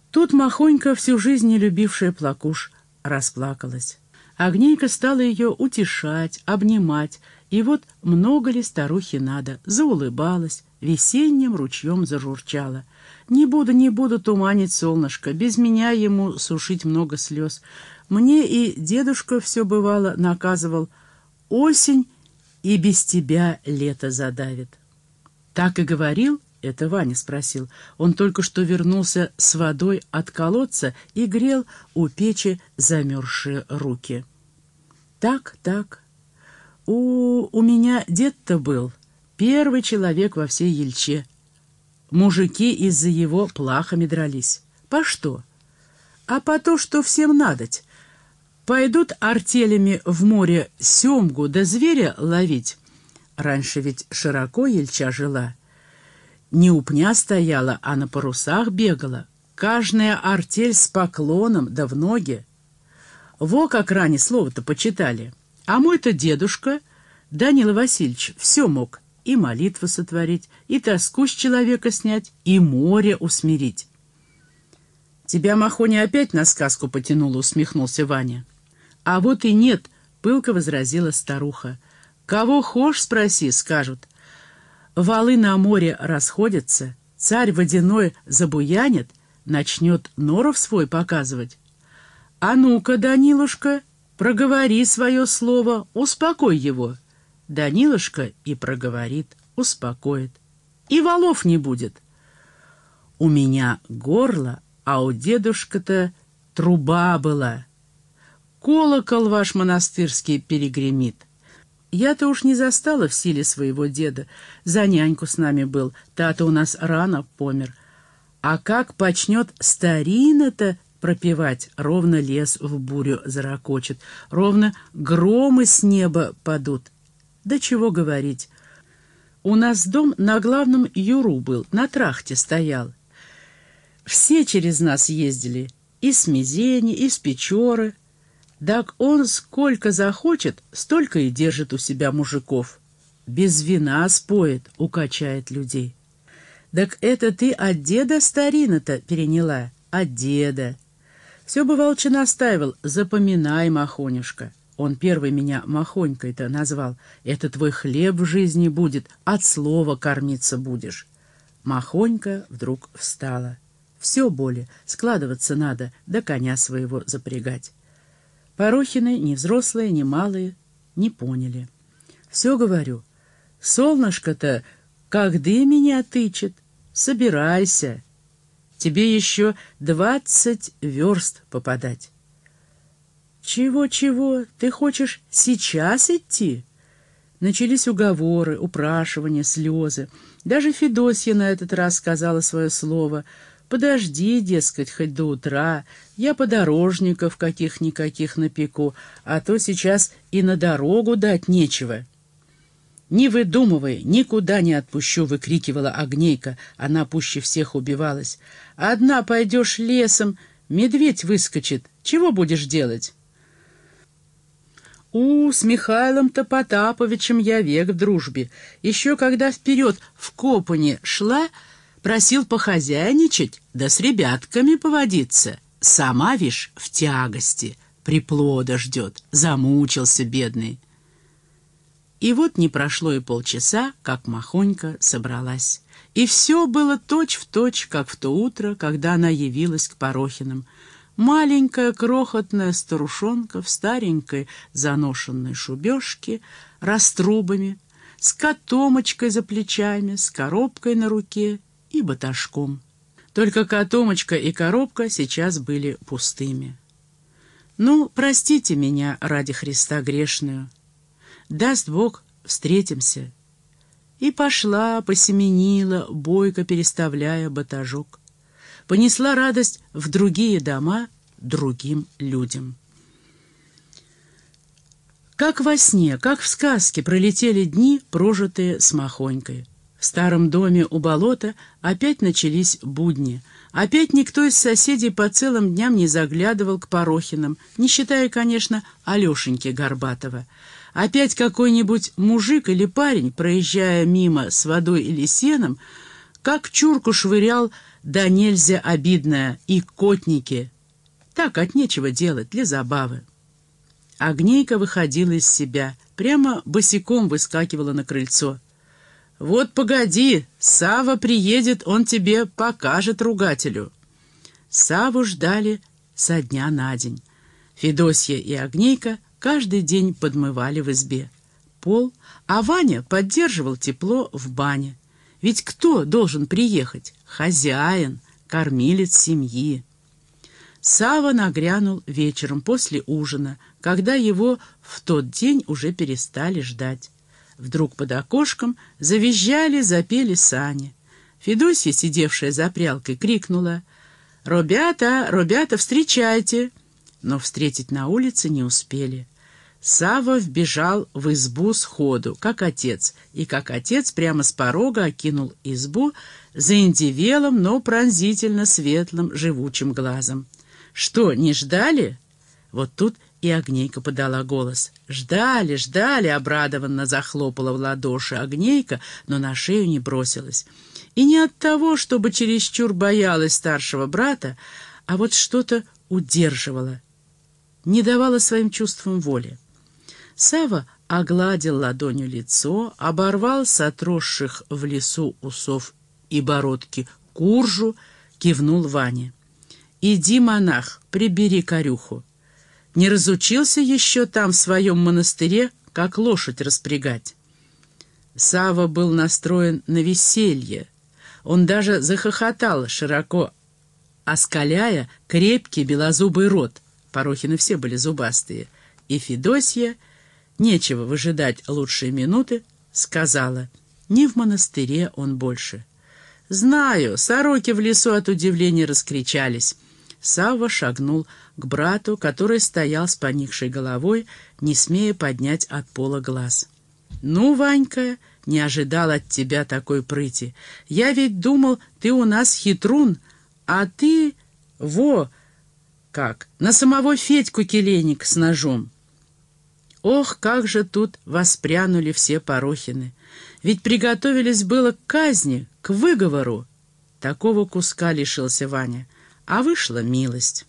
Тут Махонька, всю жизнь не любившая Плакуш, расплакалась. Агнейка стала ее утешать, обнимать, и вот много ли старухе надо, заулыбалась, весенним ручьем зажурчала. Не буду туманить солнышко, без меня ему сушить много слез. Мне и дедушка все бывало наказывал: осень и без тебя лето задавит. Так и говорил. Это Ваня спросил. Он только что вернулся с водой от колодца и грел у печи замерзшие руки. Так. У меня дед-то был первый человек во всей Ельче. Мужики из-за его плахами дрались. По что? А по то, что всем надоть. Пойдут артелями в море семгу да зверя ловить. Раньше ведь широко Ельча жила. Не у пня стояла, а на парусах бегала. Каждая артель с поклоном, да в ноги. Во как ранее слово-то почитали. А мой-то дедушка, Данила Васильевич, все мог. И молитву сотворить, и тоску с человека снять, и море усмирить. «Тебя, Махоня, опять на сказку потянула», — усмехнулся Ваня. «А вот и нет», — пылко возразила старуха. «Кого хошь, спроси, скажут. Валы на море расходятся, царь водяной забуянит, начнет норов свой показывать. А ну-ка, Данилушка, проговори свое слово, успокой его». Данилушка и проговорит, успокоит. И валов не будет. У меня горло, а у дедушка-то труба была. Колокол ваш монастырский перегремит. Я-то уж не застала в силе своего деда. За няньку с нами был, та-то у нас рано помер. А как почнет старина-то пропевать, ровно лес в бурю зарокочет, ровно громы с неба падут. Да чего говорить. У нас дом на главном Юру был, на трахте стоял. Все через нас ездили, и с Мизени, и с Печоры. Так он сколько захочет, столько и держит у себя мужиков. Без вина споет, укачает людей. Так это ты от деда старина-то переняла? От деда. Все бы волча настаивал: запоминай, Махонюшка. Он первый меня Махонькой-то назвал. Это твой хлеб в жизни будет, от слова кормиться будешь. Махонька вдруг встала. Все более, складываться надо, да коня своего запрягать. Порохины, ни взрослые, ни малые, не поняли. Все говорю, солнышко-то когда меня тычет, собирайся. Тебе еще 20 верст попадать. «Чего? Ты хочешь сейчас идти?» Начались уговоры, упрашивания, слезы. Даже Федосья на этот раз сказала свое слово. «Подожди, дескать, хоть до утра, я подорожников каких-никаких напеку, а то сейчас и на дорогу дать нечего». «Не выдумывай, никуда не отпущу!» — выкрикивала Агнейка. Она пуще всех убивалась. «Одна пойдешь лесом, медведь выскочит. Чего будешь делать?» С Михаилом-то Потаповичем я век в дружбе. Еще когда вперед в Копане шла, просил похозяйничать, да с ребятками поводиться. Сама, вишь, в тягости, приплода ждет, замучился бедный. И вот не прошло и полчаса, как Махонька собралась. И все было точь-в-точь, как в то утро, когда она явилась к Порохиным. Маленькая крохотная старушонка в старенькой заношенной шубешке, раструбами, с котомочкой за плечами, с коробкой на руке и баташком. Только котомочка и коробка сейчас были пустыми. «Ну, простите меня ради Христа грешную. Даст Бог, встретимся». И пошла, посеменила, бойко переставляя батажок. Понесла радость в другие дома другим людям. Как во сне, как в сказке пролетели дни, прожитые с Махонькой. В старом доме у болота опять начались будни. Опять никто из соседей по целым дням не заглядывал к Порохиным, не считая, конечно, Алешеньки Горбатова. Опять какой-нибудь мужик или парень, проезжая мимо с водой или сеном, как чурку швырял, да нельзя обидное, и котники. Так от нечего делать, для забавы. Агнейка выходила из себя, прямо босиком выскакивала на крыльцо. «Вот погоди, Сава приедет, он тебе покажет ругателю». Саву ждали со дня на день. Федосья и Агнейка каждый день подмывали в избе пол, а Ваня поддерживал тепло в бане. Ведь кто должен приехать? Хозяин, кормилец семьи. Сава нагрянул вечером после ужина, когда его в тот день уже перестали ждать. Вдруг под окошком завизжали, запели сани. Федосья, сидевшая за прялкой, крикнула: «Робята, робята, встречайте!» Но встретить на улице не успели. Сава вбежал в избу сходу, как отец, и как отец прямо с порога окинул избу заиндевелым, но пронзительно светлым живучим глазом. «Что, не ждали?» Вот тут и Агнейка подала голос. «Ждали, ждали!» — обрадованно захлопала в ладоши Агнейка, но на шею не бросилась. И не от того, чтобы чересчур боялась старшего брата, а вот что-то удерживало, не давало своим чувствам воли. Сава огладил ладонью лицо, оборвал с отросших в лесу усов и бородки куржу, кивнул Ване. «Иди, монах, прибери корюху. Не разучился еще там в своем монастыре, как лошадь распрягать». Сава был настроен на веселье. Он даже захохотал, широко оскаляя крепкий белозубый рот. Парохины все были зубастые. И Федосья, нечего выжидать лучшие минуты, сказала: «Не в монастыре он больше». «Знаю, сороки в лесу от удивления раскричались». Савва шагнул к брату, который стоял с поникшей головой, не смея поднять от пола глаз. «Ну, Ванька, не ожидал от тебя такой прыти. Я ведь думал, ты у нас хитрун, а ты, как, на самого Федьку келейник с ножом». Ох, как же тут воспрянули все Парохины. Ведь приготовились было к казни, к выговору. Такого куска лишился Ваня, а вышла милость.